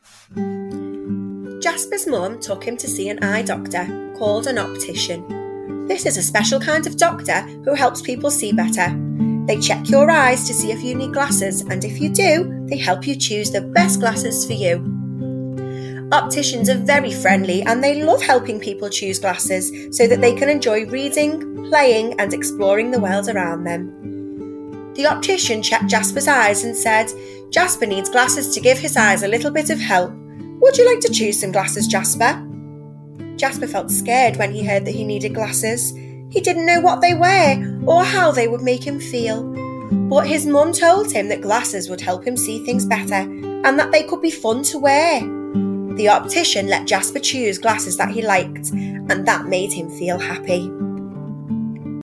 Jasper's mum took him to see an eye doctor called an optician. This is a special kind of doctor who helps people see better. They check your eyes to see if you need glasses, and if you do, they help you choose the best glasses for you. Opticians are very friendly and they love helping people choose glasses so that they can enjoy reading, playing and exploring the world around them. The optician checked Jasper's eyes and said, "Jasper needs glasses to give his eyes a little bit of help. Would you like to choose some glasses, Jasper?" Jasper felt scared when he heard that he needed glasses. He didn't know what they were or how they would make him feel. But his mum told him that glasses would help him see things better and that they could be fun to wear. The optician let Jasper choose glasses that he liked, and that made him feel happy.